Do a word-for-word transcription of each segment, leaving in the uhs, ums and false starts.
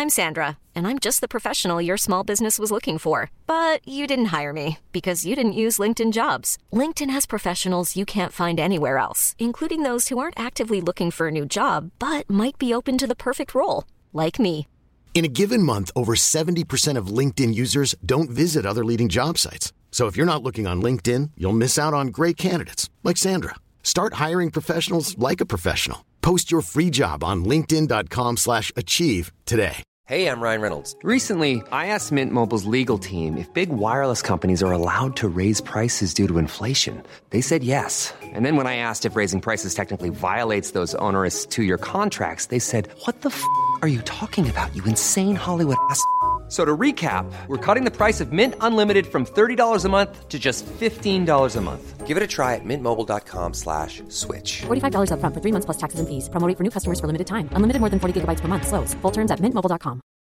I'm Sandra, and I'm just the professional your small business was looking for. But you didn't hire me because you didn't use LinkedIn Jobs. LinkedIn has professionals you can't find anywhere else, including those who aren't actively looking for a new job, but might be open to the perfect role, like me. In a given month, over seventy percent of LinkedIn users don't visit other leading job sites. So if you're not looking on LinkedIn, you'll miss out on great candidates like Sandra. Start hiring professionals like a professional. Post your free job on linkedin dot com slash achieve today. Hey, I'm Ryan Reynolds. Recently, I asked Mint Mobile's legal team if big wireless companies are allowed to raise prices due to inflation. They said yes. And then when I asked if raising prices technically violates those onerous two-year contracts, they said, what the f*** are you talking about, you insane Hollywood ass f- So to recap, we're cutting the price of Mint Unlimited from thirty dollars a month to just fifteen dollars a month. Give it a try at mintmobile.com slash switch. forty-five dollars up front for three months plus taxes and fees. Promo rate for new customers for limited time. Unlimited more than forty gigabytes per month. Slows full terms at mint mobile dot com.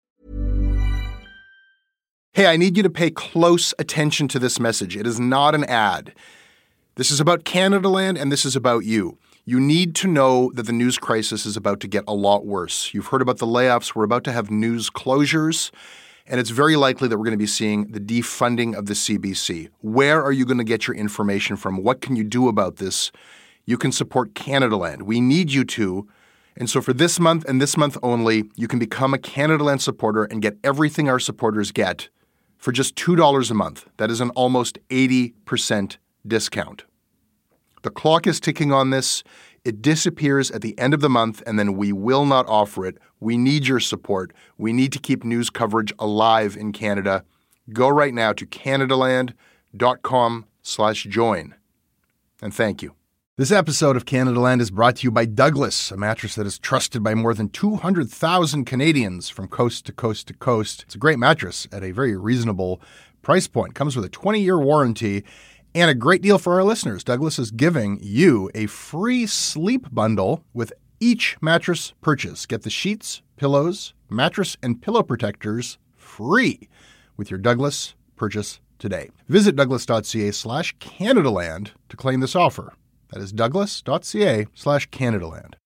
Hey, I need you to pay close attention to this message. It is not an ad. This is about Canadaland, and this is about you. You need to know that the news crisis is about to get a lot worse. You've heard about the layoffs. We're about to have news closures. And it's very likely that we're going to be seeing the defunding of the C B C. Where are you going to get your information from? What can you do about this? You can support Canadaland. We need you to. And so for this month and this month only, you can become a Canadaland supporter and get everything our supporters get for just two dollars a month. That is an almost eighty percent discount. The clock is ticking on this. It disappears at the end of the month, and then we will not offer it. We need your support. We need to keep news coverage alive in Canada. Go right now to canadaland.com slash join. And thank you. This episode of Canadaland is brought to you by Douglas, a mattress that is trusted by more than two hundred thousand Canadians from coast to coast to coast. It's a great mattress at a very reasonable price point. Comes with a twenty-year warranty. And a great deal for our listeners. Douglas is giving you a free sleep bundle with each mattress purchase. Get the sheets, pillows, mattress, and pillow protectors free with your Douglas purchase today. Visit douglas.ca slash Canadaland to claim this offer. That is douglas.ca slash Canadaland.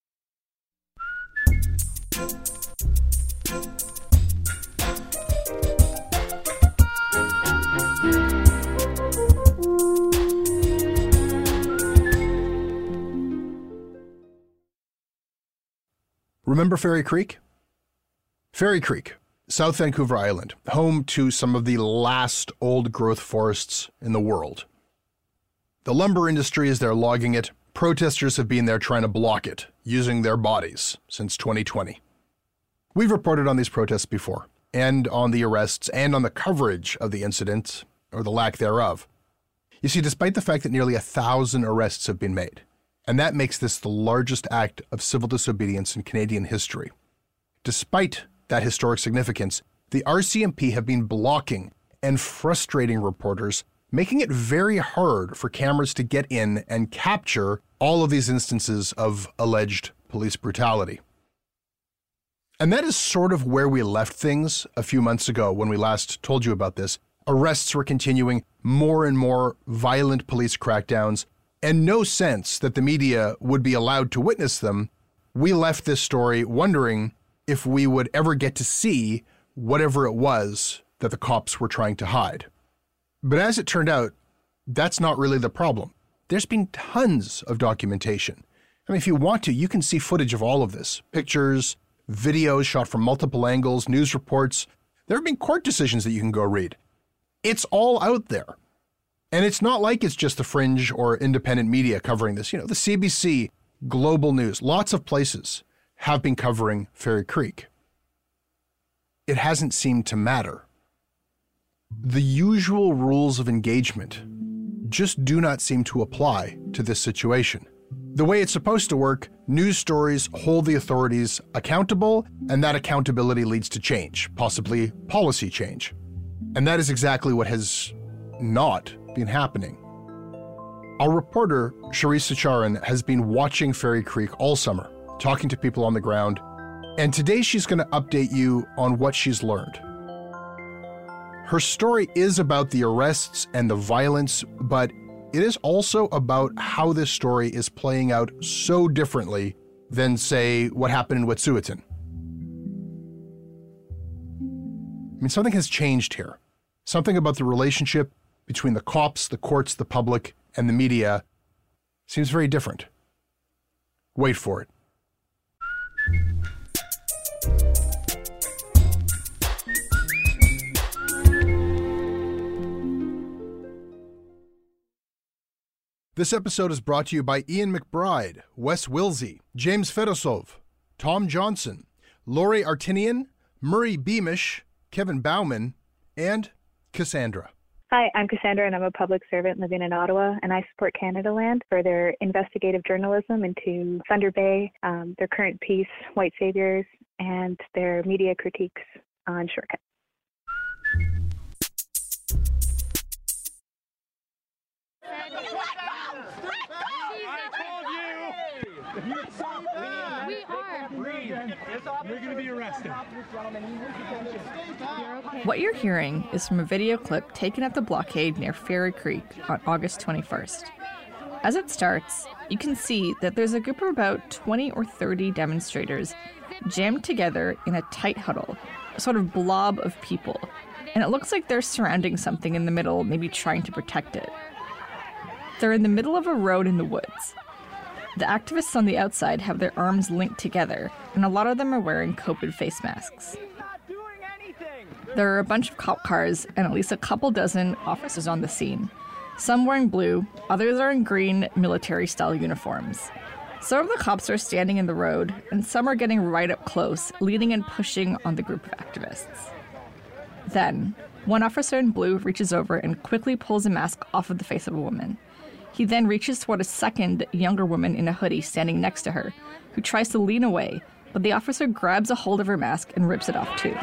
Remember Fairy Creek? Fairy Creek, South Vancouver Island, home to some of the last old-growth forests in the world. The lumber industry is there logging it. Protesters have been there trying to block it, using their bodies since twenty twenty. We've reported on these protests before, and on the arrests, and on the coverage of the incident, or the lack thereof. You see, despite the fact that nearly a thousand arrests have been made, and that makes this the largest act of civil disobedience in Canadian history. Despite that historic significance, the R C M P have been blocking and frustrating reporters, making it very hard for cameras to get in and capture all of these instances of alleged police brutality. And that is sort of where we left things a few months ago when we last told you about this. Arrests were continuing, more and more violent police crackdowns, and no sense that the media would be allowed to witness them. We left this story wondering if we would ever get to see whatever it was that the cops were trying to hide. But as it turned out, that's not really the problem. There's been tons of documentation. I mean, if you want to, you can see footage of all of this. Pictures, videos shot from multiple angles, news reports. There have been court decisions that you can go read. It's all out there. And it's not like it's just the fringe or independent media covering this. You know, the C B C, Global News, lots of places have been covering Fairy Creek. It hasn't seemed to matter. The usual rules of engagement just do not seem to apply to this situation. The way it's supposed to work, news stories hold the authorities accountable, and that accountability leads to change, possibly policy change. And that is exactly what has not been happening. Our reporter, Charisse Sacharan, has been watching Fairy Creek all summer, talking to people on the ground, and today she's going to update you on what she's learned. Her story is about the arrests and the violence, but it is also about how this story is playing out so differently than, say, what happened in Wet'suwet'en. I mean, something has changed here. Something about the relationship between the cops, the courts, the public, and the media seems very different. Wait for it. This episode is brought to you by Ian McBride, Wes Wilsey, James Fedosov, Tom Johnson, Lori Artinian, Murray Beamish, Kevin Bauman, and Cassandra. Hi, I'm Cassandra, and I'm a public servant living in Ottawa, and I support Canada Land for their investigative journalism into Thunder Bay, um, their current piece, White Saviors, and their media critiques on Shortcut. We are. You're going to be arrested. What you're hearing is from a video clip taken at the blockade near Fairy Creek on August twenty-first. As it starts, you can see that there's a group of about twenty or thirty demonstrators jammed together in a tight huddle, a sort of blob of people, and it looks like they're surrounding something in the middle, maybe trying to protect it. They're in the middle of a road in the woods. The activists on the outside have their arms linked together, and a lot of them are wearing COVID face masks. There are a bunch of cop cars and at least a couple dozen officers on the scene. Some wearing blue, others are in green military-style uniforms. Some of the cops are standing in the road, and some are getting right up close, leading and pushing on the group of activists. Then, one officer in blue reaches over and quickly pulls a mask off of the face of a woman. He then reaches toward a second, younger woman in a hoodie standing next to her, who tries to lean away, but the officer grabs a hold of her mask and rips it off too.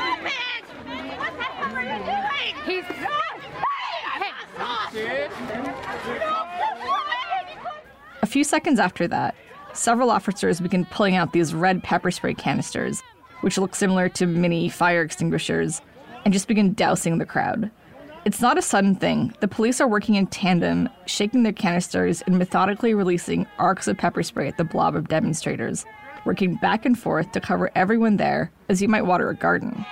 A few seconds after that, several officers begin pulling out these red pepper spray canisters, which look similar to mini fire extinguishers, and just begin dousing the crowd. It's not a sudden thing. The police are working in tandem, shaking their canisters and methodically releasing arcs of pepper spray at the blob of demonstrators, working back and forth to cover everyone there as you might water a garden.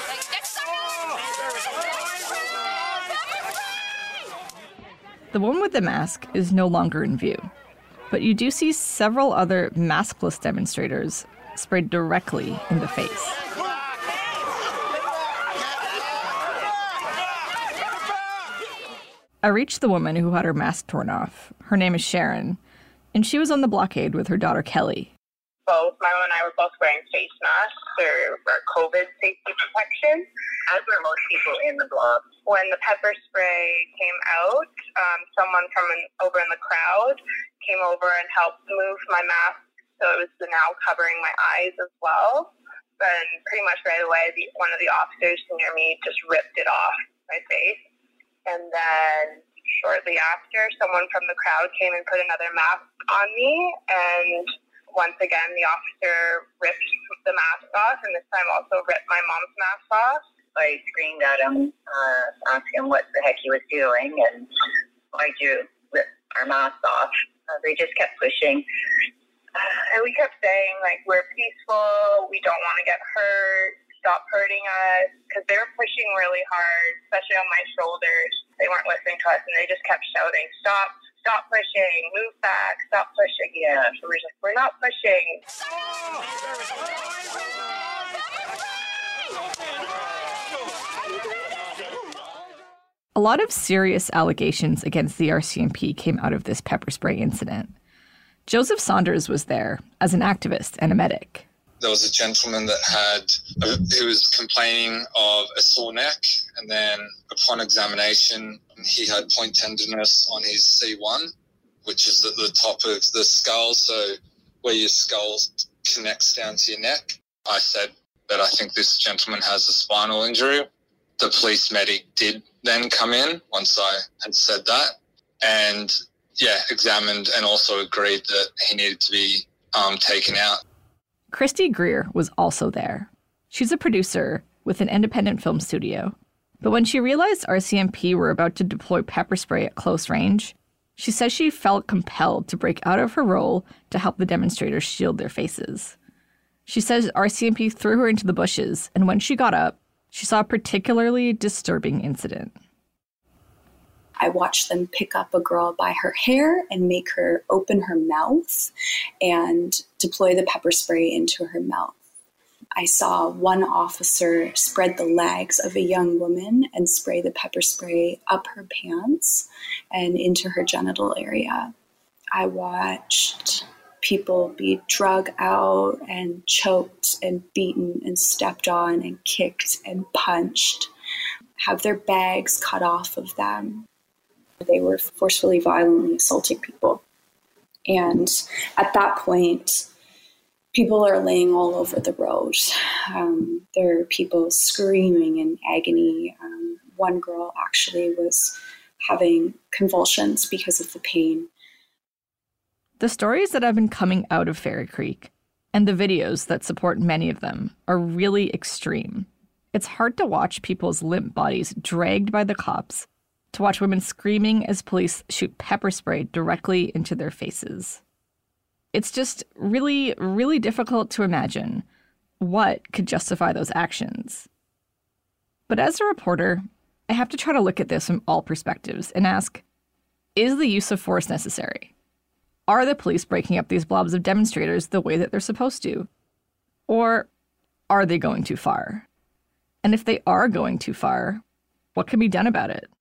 The woman with the mask is no longer in view, but you do see several other maskless demonstrators sprayed directly in the face. I reached the woman who had her mask torn off. Her name is Sharon, and she was on the blockade with her daughter Kelly. Both my mom and I were both wearing face masks for, for COVID safety protection, as were most people in the block. When the pepper spray came out, um, someone from an, over in the crowd came over and helped move my mask, so it was now covering my eyes as well. And pretty much right away, the, one of the officers near me just ripped it off my face. And then shortly after, someone from the crowd came and put another mask on me. And once again, the officer ripped the mask off, and this time also ripped my mom's mask off. I screamed at him, uh, asked him what the heck he was doing, and why'd you rip our masks off? Uh, they just kept pushing. Uh, and we kept saying, like, we're peaceful, we don't want to get hurt. Stop hurting us, because they were pushing really hard, especially on my shoulders. They weren't listening to us, and they just kept shouting, stop, stop pushing, move back, stop pushing. Yeah, so we're just like, we're not pushing. A lot of serious allegations against the R C M P came out of this pepper spray incident. Joseph Saunders was there as an activist and a medic. There was a gentleman that had, uh, who was complaining of a sore neck, and then upon examination, he had point tenderness on his C one, which is at the top of the skull, so where your skull connects down to your neck. I said that I think this gentleman has a spinal injury. The police medic did then come in once I had said that, and yeah, examined and also agreed that he needed to be um, taken out. Christy Greer was also there. She's a producer with an independent film studio. But when she realized R C M P were about to deploy pepper spray at close range, she says she felt compelled to break out of her role to help the demonstrators shield their faces. She says R C M P threw her into the bushes, and when she got up, she saw a particularly disturbing incident. I watched them pick up a girl by her hair and make her open her mouth and deploy the pepper spray into her mouth. I saw one officer spread the legs of a young woman and spray the pepper spray up her pants and into her genital area. I watched people be drug out and choked and beaten and stepped on and kicked and punched, have their bags cut off of them. They were forcefully, violently assaulting people. And at that point, people are laying all over the road. Um, there are people screaming in agony. Um, one girl actually was having convulsions because of the pain. The stories that have been coming out of Fairy Creek and the videos that support many of them are really extreme. It's hard to watch people's limp bodies dragged by the cops, to watch women screaming as police shoot pepper spray directly into their faces. It's just really, really difficult to imagine what could justify those actions. But as a reporter, I have to try to look at this from all perspectives and ask, is the use of force necessary? Are the police breaking up these blobs of demonstrators the way that they're supposed to? Or are they going too far? And if they are going too far, what can be done about it?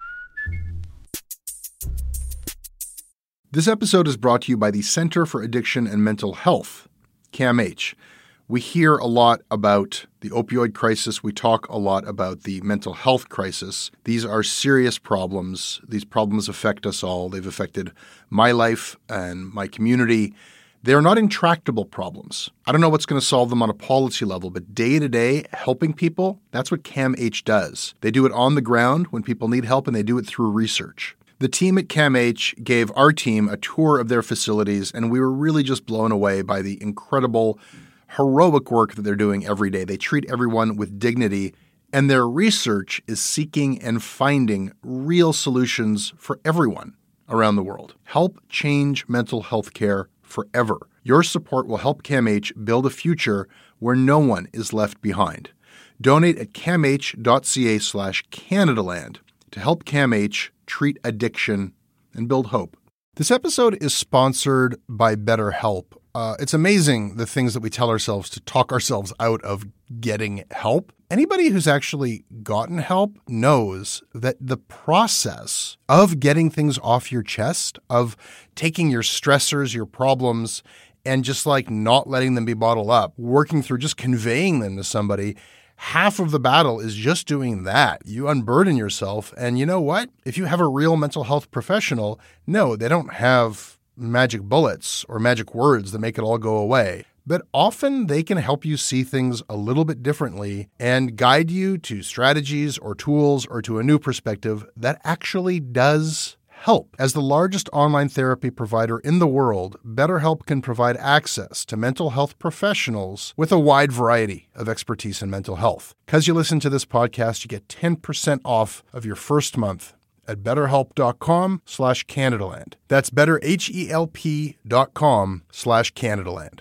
This episode is brought to you by the Center for Addiction and Mental Health, C A M H. We hear a lot about the opioid crisis. We talk a lot about the mental health crisis. These are serious problems. These problems affect us all. They've affected my life and my community. They're not intractable problems. I don't know what's going to solve them on a policy level, but day to day, helping people, that's what C A M H does. They do it on the ground when people need help, and they do it through research. The team at C A M H gave our team a tour of their facilities, and we were really just blown away by the incredible, heroic work that they're doing every day. They treat everyone with dignity, and their research is seeking and finding real solutions for everyone around the world. Help change mental health care forever. Your support will help C A M H build a future where no one is left behind. Donate at camh.ca slash Canadaland to help C A M H treat addiction and build hope. This episode is sponsored by BetterHelp. Uh, it's amazing the things that we tell ourselves to talk ourselves out of getting help. Anybody who's actually gotten help knows that the process of getting things off your chest, of taking your stressors, your problems, and just like not letting them be bottled up, working through just conveying them to somebody, half of the battle is just doing that. You unburden yourself. And you know what? If you have a real mental health professional, no, they don't have magic bullets or magic words that make it all go away. But often they can help you see things a little bit differently and guide you to strategies or tools or to a new perspective that actually does help. As the largest online therapy provider in the world, BetterHelp can provide access to mental health professionals with a wide variety of expertise in mental health. Because you listen to this podcast, you get ten percent off of your first month at betterhelp.com slash Canadaland. That's betterhelp.com slash Canadaland.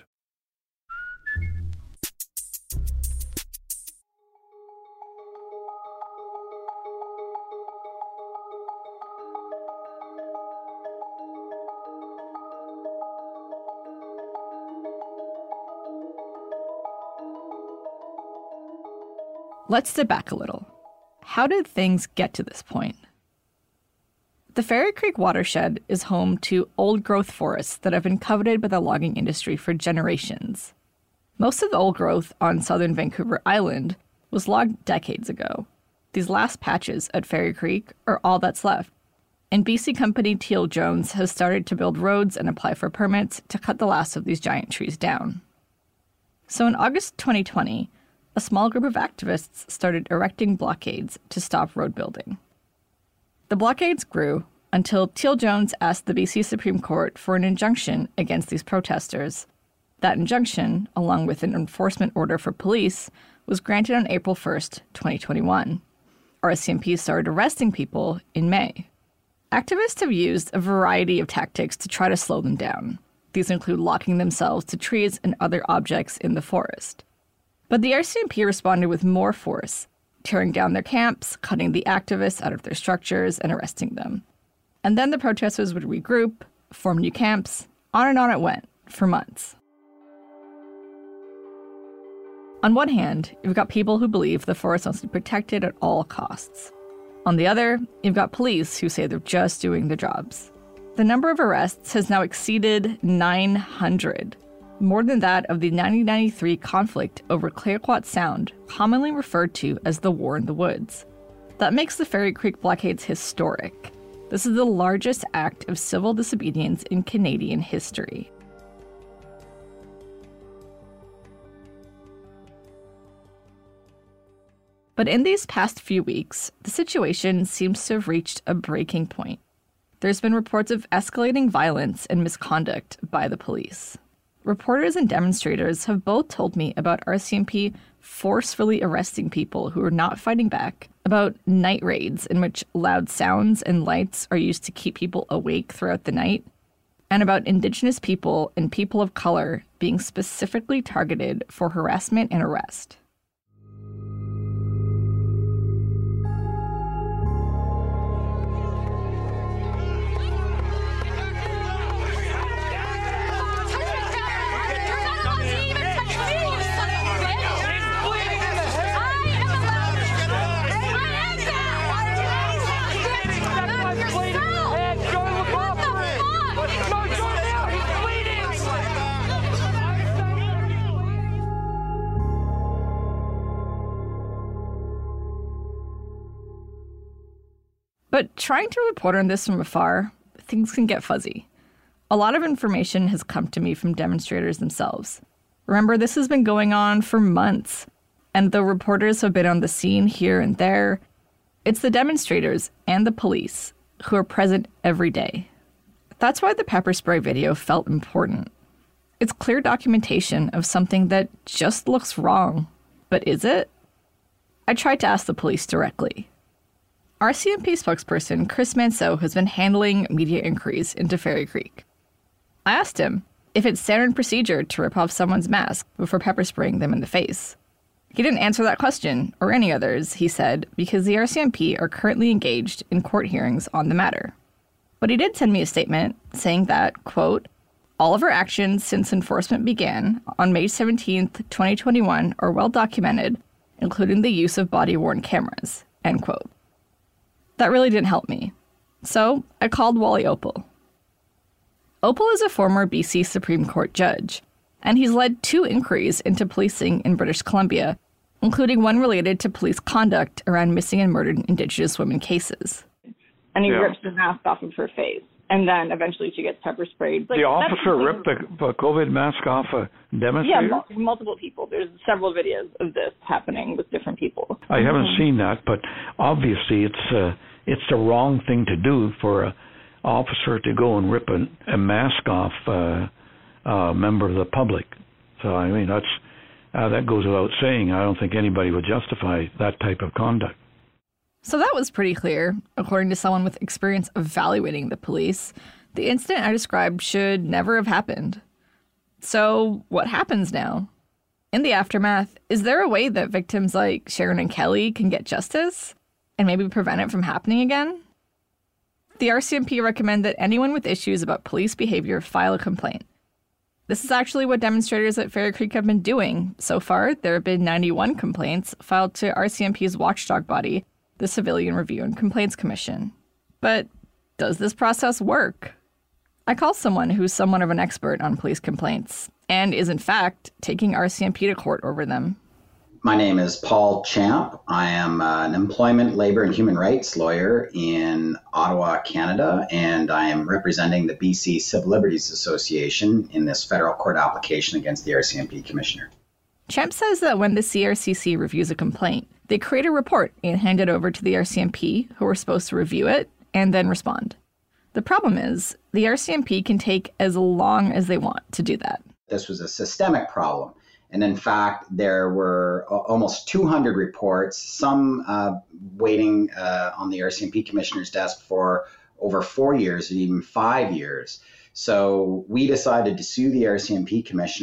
Let's step back a little. How did things get to this point? The Fairy Creek watershed is home to old-growth forests that have been coveted by the logging industry for generations. Most of the old growth on southern Vancouver Island was logged decades ago. These last patches at Fairy Creek are all that's left, and B C company Teal Jones has started to build roads and apply for permits to cut the last of these giant trees down. So in August twenty twenty, a small group of activists started erecting blockades to stop road building. The blockades grew until Teal Jones asked the B C Supreme Court for an injunction against these protesters. That injunction, along with an enforcement order for police, was granted on April first, twenty twenty-one. R C M P started arresting people in May. Activists have used a variety of tactics to try to slow them down. These include locking themselves to trees and other objects in the forest. But the R C M P responded with more force, tearing down their camps, cutting the activists out of their structures, and arresting them. And then the protesters would regroup, form new camps. On and on it went, for months. On one hand, you've got people who believe the forest must be protected at all costs. On the other, you've got police who say they're just doing their jobs. The number of arrests has now exceeded nine hundred, more than that of the nineteen ninety-three conflict over Clayoquot Sound, commonly referred to as the War in the Woods. That makes the Fairy Creek blockades historic. This is the largest act of civil disobedience in Canadian history. But in these past few weeks, the situation seems to have reached a breaking point. There's been reports of escalating violence and misconduct by the police. Reporters and demonstrators have both told me about R C M P forcefully arresting people who are not fighting back, about night raids in which loud sounds and lights are used to keep people awake throughout the night, and about Indigenous people and people of color being specifically targeted for harassment and arrest. But trying to report on this from afar, things can get fuzzy. A lot of information has come to me from demonstrators themselves. Remember, this has been going on for months, and though reporters have been on the scene here and there, it's the demonstrators and the police who are present every day. That's why the pepper spray video felt important. It's clear documentation of something that just looks wrong. But is it? I tried to ask the police directly. R C M P spokesperson Chris Manceau has been handling media inquiries into Fairy Creek. I asked him if it's standard procedure to rip off someone's mask before pepper spraying them in the face. He didn't answer that question, or any others, he said, because the R C M P are currently engaged in court hearings on the matter. But he did send me a statement saying that, quote, all of our actions since enforcement began on May seventeenth, twenty twenty-one are well documented, including the use of body-worn cameras, end quote. That really didn't help me. So I called Wally Oppal. Oppal is a former B C Supreme Court judge, and he's led two inquiries into policing in British Columbia, including one related to police conduct around missing and murdered Indigenous women cases. And he yeah. rips the mask off of her face, and then eventually she gets pepper sprayed. Like, the officer ripped the, the COVID mask off a demonstrator? Yeah, mul- multiple people. There's several videos of this happening with different people. I haven't mm-hmm. seen that, but obviously it's uh, it's the wrong thing to do for an officer to go and rip a, a mask off uh, a member of the public. So, I mean, that's uh, that goes without saying. I don't think anybody would justify that type of conduct. So that was pretty clear. According to someone with experience evaluating the police, the incident I described should never have happened. So what happens now? In the aftermath, is there a way that victims like Sharon and Kelly can get justice and maybe prevent it from happening again? The R C M P recommend that anyone with issues about police behavior file a complaint. This is actually what demonstrators at Fairy Creek have been doing. So far, there have been ninety-one complaints filed to R C M P's watchdog body, the Civilian Review and Complaints Commission. But does this process work? I call someone who's somewhat of an expert on police complaints and is, in fact, taking R C M P to court over them. My name is Paul Champ. I am uh, an employment, labor, and human rights lawyer in Ottawa, Canada, and I am representing the B C Civil Liberties Association in this federal court application against the R C M P commissioner. Champ says that when the C R C C reviews a complaint, they create a report and hand it over to the R C M P, who are supposed to review it and then respond. The problem is, the R C M P can take as long as they want to do that. This was a systemic problem. And in fact, there were almost two hundred reports, some uh, waiting uh, on the R C M P commissioner's desk for over four years or even five years. So we decided to sue the R C M P commissioner.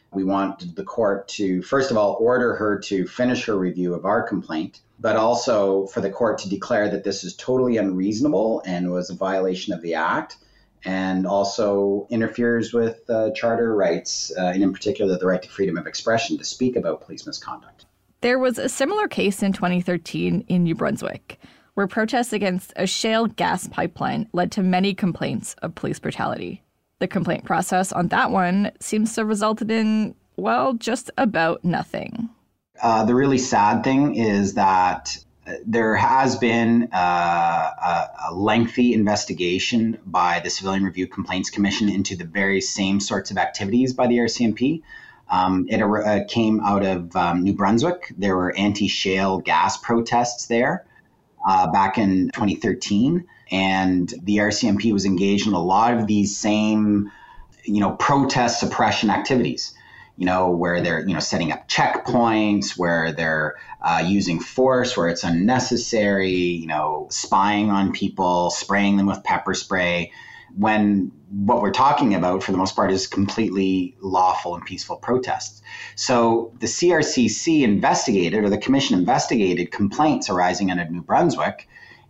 We want the court to, first of all, order her to finish her review of our complaint, but also for the court to declare that this is totally unreasonable and was a violation of the Act, and also interferes with uh, charter rights, uh, and in particular the right to freedom of expression to speak about police misconduct. There was a similar case in twenty thirteen in New Brunswick, where protests against a shale gas pipeline led to many complaints of police brutality. The complaint process on that one seems to have resulted in, well, just about nothing. Uh, the really sad thing is that there has been uh, a, a lengthy investigation by the Civilian Review Complaints Commission into the very same sorts of activities by the R C M P. Um, it uh, came out of um, New Brunswick. There were anti-shale gas protests there uh, back in twenty thirteen. And the R C M P was engaged in a lot of these same, you know, protest suppression activities, you know, where they're, you know, setting up checkpoints, where they're uh, using force where it's unnecessary, you know, spying on people, spraying them with pepper spray, when what we're talking about, for the most part, is completely lawful and peaceful protests. So the C R C C investigated, or the commission investigated, complaints arising out of New Brunswick,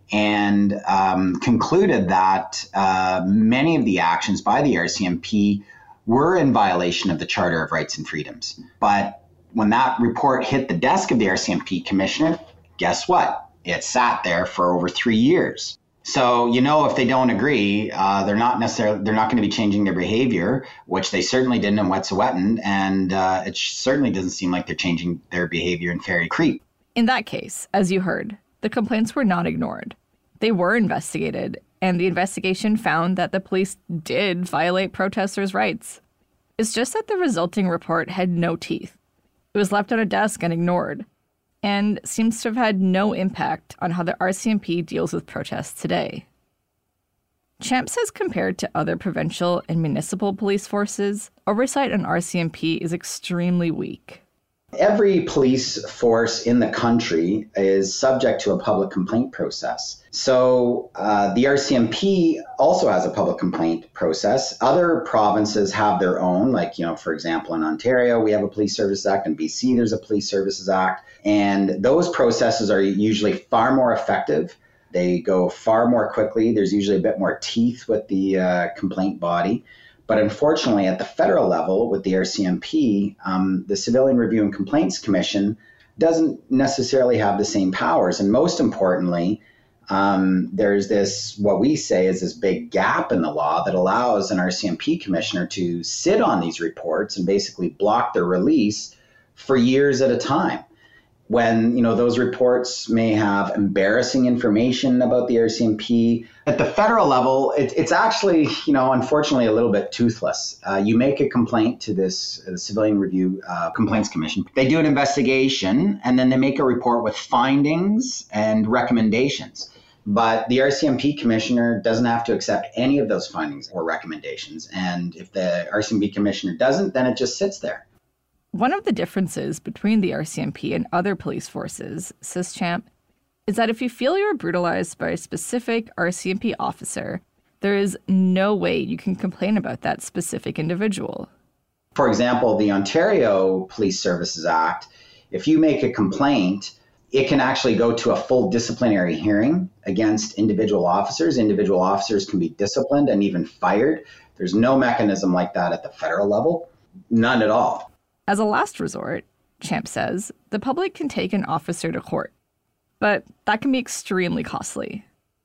and um, concluded that uh, many of the actions by the R C M P were in violation of the Charter of Rights and Freedoms. But when that report hit the desk of the R C M P commissioner, guess what? It sat there for over three years. So, you know, if they don't agree, uh, they're not necessarily, they're not going to be changing their behavior, which they certainly didn't in Wet'suwet'en, and uh, it certainly doesn't seem like they're changing their behavior in Fairy Creek. In that case, as you heard, the complaints were not ignored. They were investigated, and the investigation found that the police did violate protesters' rights. It's just that the resulting report had no teeth. It was left on a desk and ignored, and seems to have had no impact on how the R C M P deals with protests today. Champ says compared to other provincial and municipal police forces, oversight on R C M P is extremely weak. Every police force in the country is subject to a public complaint process. So uh, the R C M P also has a public complaint process. Other provinces have their own, like, you know, for example, in Ontario, we have a Police Services Act. In B C, there's a Police Services Act. And those processes are usually far more effective. They go far more quickly. There's usually a bit more teeth with the uh, complaint body. But unfortunately, at the federal level with the R C M P, um, the Civilian Review and Complaints Commission doesn't necessarily have the same powers. And most importantly, um, there's this, what we say is this big gap in the law that allows an R C M P commissioner to sit on these reports and basically block their release for years at a time. When, you know, those reports may have embarrassing information about the R C M P. At the federal level, it, it's actually, you know, unfortunately a little bit toothless. Uh, you make a complaint to this uh, Civilian Review uh, Complaints Commission. They do an investigation, and then they make a report with findings and recommendations. But the R C M P commissioner doesn't have to accept any of those findings or recommendations. And if the R C M P commissioner doesn't, then it just sits there. One of the differences between the R C M P and other police forces, says Champ, is that if you feel you were brutalized by a specific R C M P officer, there is no way you can complain about that specific individual. For example, the Ontario Police Services Act, if you make a complaint, it can actually go to a full disciplinary hearing against individual officers. Individual officers can be disciplined and even fired. There's no mechanism like that at the federal level. None at all. As a last resort, Champ says, the public can take an officer to court, but that can be extremely costly.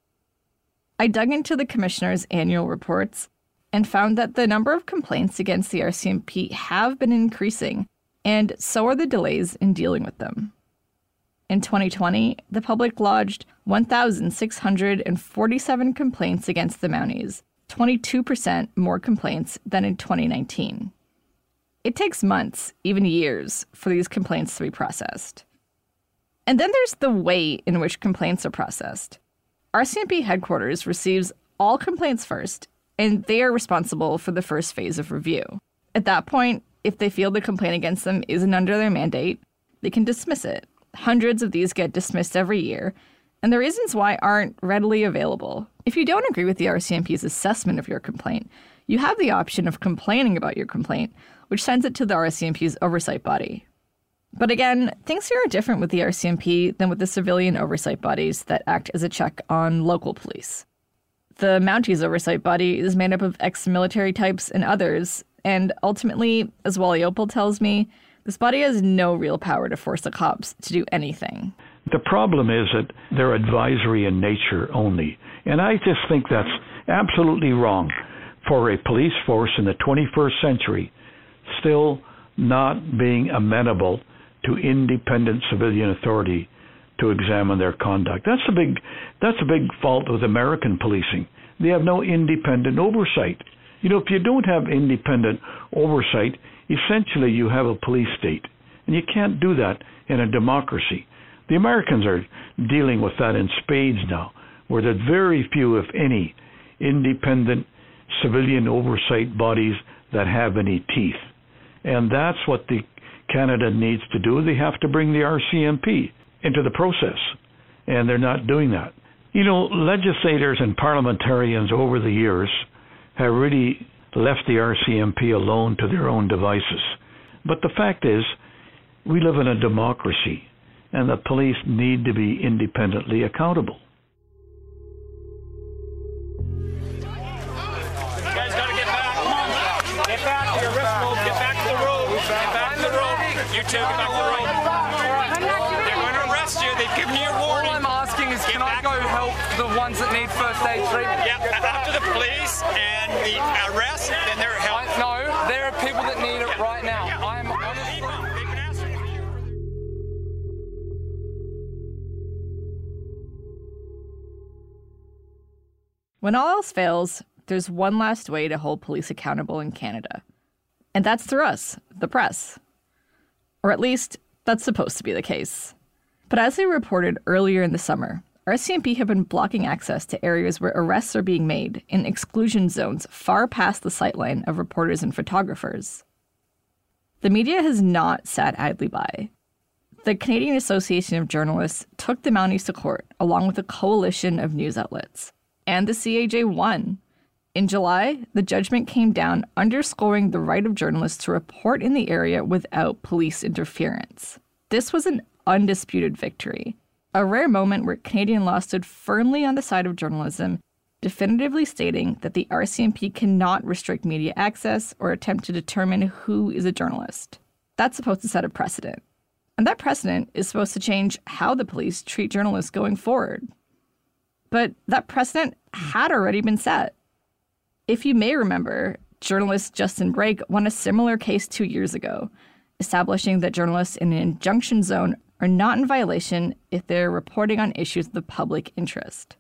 I dug into the commissioner's annual reports and found that the number of complaints against the R C M P have been increasing, and so are the delays in dealing with them. In twenty twenty, the public lodged one thousand six hundred forty-seven complaints against the Mounties, twenty-two percent more complaints than in twenty nineteen. It takes months, even years, for these complaints to be processed. And then there's the way in which complaints are processed. R C M P headquarters receives all complaints first, and they are responsible for the first phase of review. At that point, if they feel the complaint against them isn't under their mandate, they can dismiss it. Hundreds of these get dismissed every year, and the reasons why aren't readily available. If you don't agree with the R C M P's assessment of your complaint, you have the option of complaining about your complaint, which sends it to the R C M P's oversight body. But again, things here are different with the R C M P than with the civilian oversight bodies that act as a check on local police. The Mounties oversight body is made up of ex-military types and others, and ultimately, as Wally Opal tells me, this body has no real power to force the cops to do anything. The problem is that they're advisory in nature only, and I just think that's absolutely wrong for a police force in the twenty-first century still not being amenable to independent civilian authority to examine their conduct. That's a big that's a big fault with American policing. They have no independent oversight. You know, if you don't have independent oversight, essentially you have a police state. And you can't do that in a democracy. The Americans are dealing with that in spades now, where there are very few, if any, independent civilian oversight bodies that have any teeth. And that's what the Canada needs to do. They have to bring the R C M P into the process, and they're not doing that. You know, legislators and parliamentarians over the years have really left the R C M P alone to their own devices. But the fact is, we live in a democracy, and the police need to be independently accountable. You guys gotta get back. Come on. Get back. Your wrist move. Get back to the road. Get back to the road. You two, get back to the road. They're going to arrest you. They've given you a warning. All I'm asking is, can I go help the ones that need first aid treatment? Yeah, after the police and the arrest, then they're help. I, no, there are people that need it right now. I'm honestly... When all else fails, there's one last way to hold police accountable in Canada. And that's through us, the press. Or at least, that's supposed to be the case. But as we reported earlier in the summer, R C M P have been blocking access to areas where arrests are being made in exclusion zones far past the sightline of reporters and photographers. The media has not sat idly by. The Canadian Association of Journalists took the Mounties to court along with a coalition of news outlets. And the C A J won. In July, the judgment came down underscoring the right of journalists to report in the area without police interference. This was an undisputed victory, a rare moment where Canadian law stood firmly on the side of journalism, definitively stating that the R C M P cannot restrict media access or attempt to determine who is a journalist. That's supposed to set a precedent. And that precedent is supposed to change how the police treat journalists going forward. But that precedent had already been set. If you may remember, journalist Justin Brake won a similar case two years ago, establishing that journalists in an injunction zone are not in violation if they're reporting on issues of the public interest.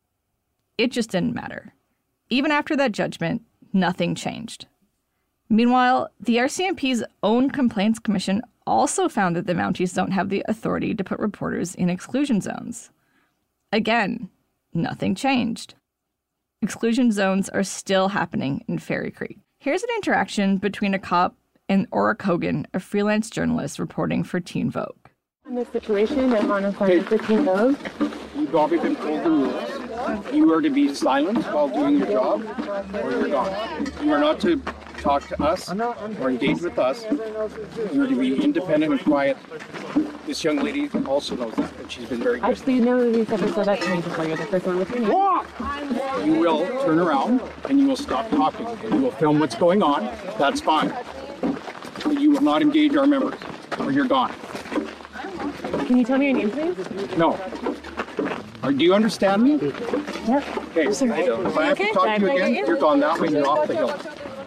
It just didn't matter. Even after that judgment, nothing changed. Meanwhile, the R C M P's own Complaints Commission also found that the Mounties don't have the authority to put reporters in exclusion zones. Again, nothing changed. Exclusion zones are still happening in Fairy Creek. Here's an interaction between a cop and Aura Kogan, a freelance journalist reporting for Teen Vogue. In this situation, I'm on assignment for Teen Vogue. You've already been told the rules. You are to be silent while doing your job, or you're gone. You are not to talk to us or engage with us. You are to be independent and quiet. This young lady also knows that, and she's been very good. Actually, no, you've never said that to me before. You're the first one with me. Walk! You will turn around and you will stop talking. And you will film what's going on. That's fine. But you will not engage our members, or you're gone. Can you tell me your name, please? No. Or, do you understand me? Yep. Okay. I don't. If I have to talk to you again, you're gone that way and you're off the hill.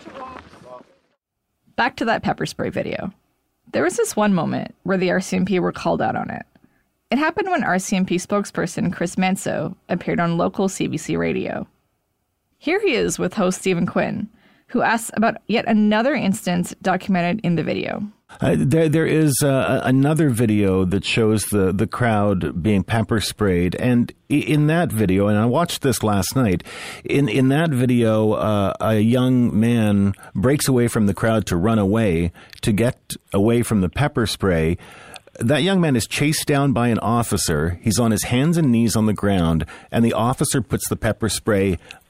Back to that pepper spray video. There was this one moment where the R C M P were called out on it. It happened when R C M P spokesperson Chris Manso appeared on local C B C radio. Here he is with host Stephen Quinn, who asks about yet another instance documented in the video. Uh, there, there is uh, another video that shows the, the crowd being pepper sprayed, and in that video, and I watched this last night, in, in that video, uh, a young man breaks away from the crowd to run away, to get away from the pepper spray. That young man is chased down by an officer. He's on his hands and knees on the ground, and the officer puts the pepper spray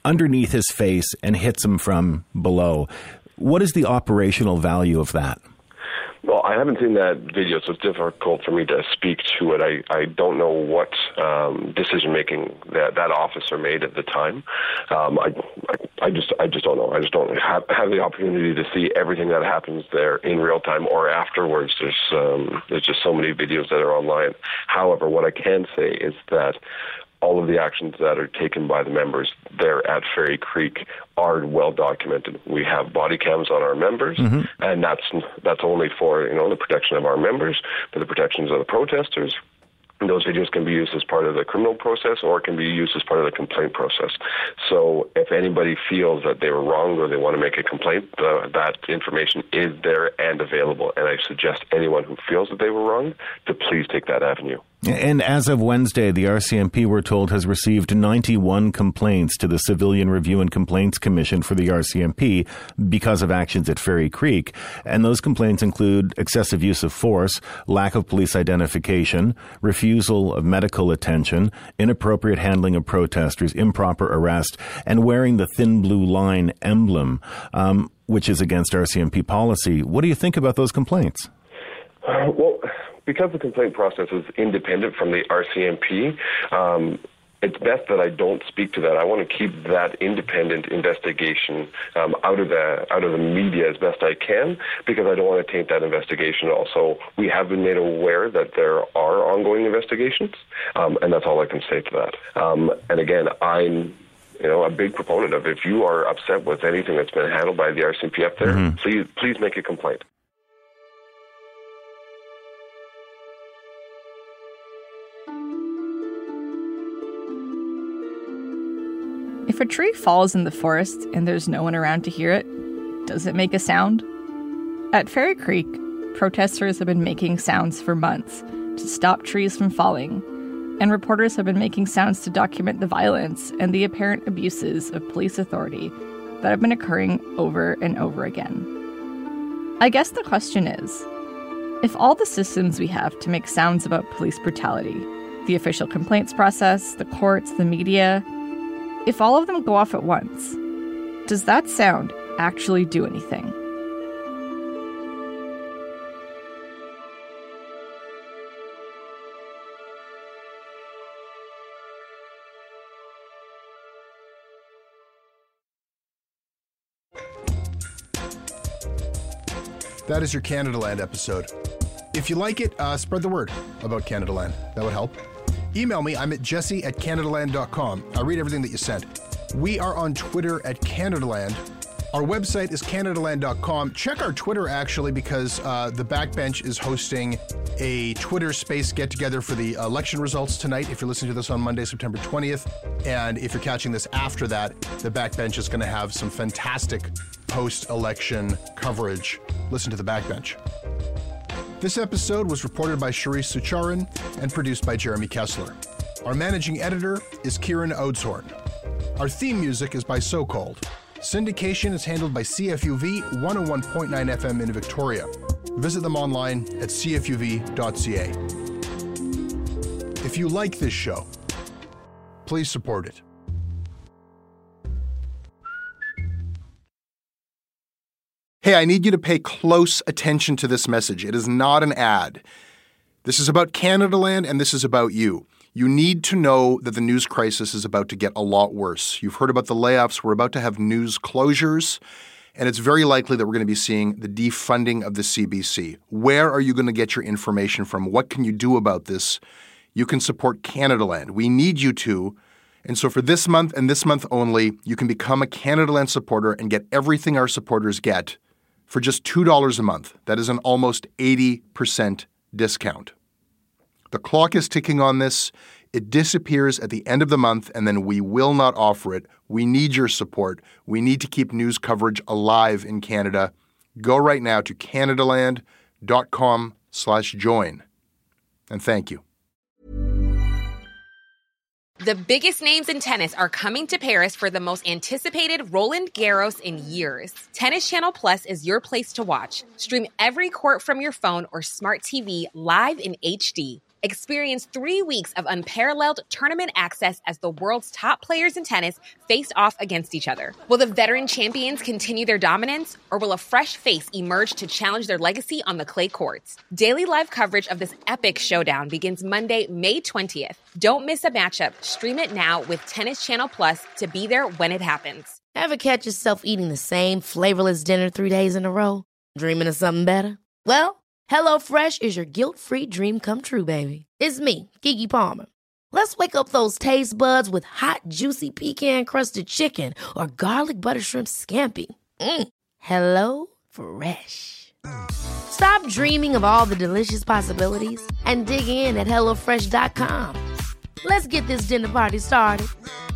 underneath his face and hits him from below. What is the operational value of that? Well, I haven't seen that video, so it's difficult for me to speak to it. I, I don't know what um, decision-making that, that officer made at the time. Um, I, I I just I just don't know. I just don't have, have the opportunity to see everything that happens there in real time or afterwards. There's um, there's just so many videos that are online. However, what I can say is that all of the actions that are taken by the members there at Fairy Creek are well documented. We have body cams on our members, mm-hmm. and that's that's only for, you know, the protection of our members, for the protections of the protesters. And those videos can be used as part of the criminal process or can be used as part of the complaint process. So if anybody feels that they were wronged or they want to make a complaint, uh, that information is there and available. And I suggest anyone who feels that they were wronged to please take that avenue. And as of Wednesday, the R C M P, we're told, has received ninety-one complaints to the Civilian Review and Complaints Commission for the R C M P because of actions at Fairy Creek. And those complaints include excessive use of force, lack of police identification, refusal of medical attention, inappropriate handling of protesters, improper arrest, and wearing the thin blue line emblem, um, which is against R C M P policy. What do you think about those complaints? Uh, well, because the complaint process is independent from the R C M P, um, it's best that I don't speak to that. I want to keep that independent investigation um, out of the out of the media as best I can, because I don't want to taint that investigation. Also, we have been made aware that there are ongoing investigations, um, and that's all I can say to that. Um, and again, I'm you know, a big proponent of, if you are upset with anything that's been handled by the R C M P up there, mm-hmm. please please make a complaint. If a tree falls in the forest and there's no one around to hear it, does it make a sound? At Fairy Creek, protesters have been making sounds for months to stop trees from falling, and reporters have been making sounds to document the violence and the apparent abuses of police authority that have been occurring over and over again. I guess the question is, if all the systems we have to make sounds about police brutality, the official complaints process, the courts, the media, if all of them go off at once, does that sound actually do anything? That is your Canadaland episode. If you like it, uh, spread the word about Canadaland. That would help. Email me. I'm at jesse at canadaland dot com. I read everything that you sent. We are on Twitter at Canadaland. Our website is canadaland dot com. Check our Twitter, actually, because uh, the Backbench is hosting a Twitter space get-together for the election results tonight, if you're listening to this on Monday, September twentieth. And if you're catching this after that, the Backbench is going to have some fantastic post-election coverage. Listen to the Backbench. This episode was reported by Sharice Sucharan and produced by Jeremy Kessler. Our managing editor is Kieran Oudshorn. Our theme music is by So Called. Syndication is handled by C F U V one oh one point nine F M in Victoria. Visit them online at c f u v dot c a. If you like this show, please support it. Hey, I need you to pay close attention to this message. It is not an ad. This is about Canadaland, and this is about you. You need to know that the news crisis is about to get a lot worse. You've heard about the layoffs. We're about to have news closures, and it's very likely that we're going to be seeing the defunding of the C B C. Where are you going to get your information from? What can you do about this? You can support Canadaland. We need you to. And so for this month and this month only, you can become a Canadaland supporter and get everything our supporters get for just two dollars a month. That is an almost eighty percent discount. The clock is ticking on this. It disappears at the end of the month, and then we will not offer it. We need your support. We need to keep news coverage alive in Canada. Go right now to canadaland dot com slash join. And thank you. The biggest names in tennis are coming to Paris for the most anticipated Roland Garros in years. Tennis Channel Plus is your place to watch. Stream every court from your phone or smart T V live in H D. Experience three weeks of unparalleled tournament access as the world's top players in tennis face off against each other. Will the veteran champions continue their dominance, or will a fresh face emerge to challenge their legacy on the clay courts? Daily live coverage of this epic showdown begins Monday, May twentieth. Don't miss a matchup. Stream it now with Tennis Channel Plus to be there when it happens. Ever catch yourself eating the same flavorless dinner three days in a row? Dreaming of something better? Well, HelloFresh is your guilt-free dream come true, baby. It's me, Keke Palmer. Let's wake up those taste buds with hot, juicy pecan-crusted chicken or garlic butter shrimp scampi. Mm. Hello Fresh. Stop dreaming of all the delicious possibilities and dig in at hello fresh dot com. Let's get this dinner party started.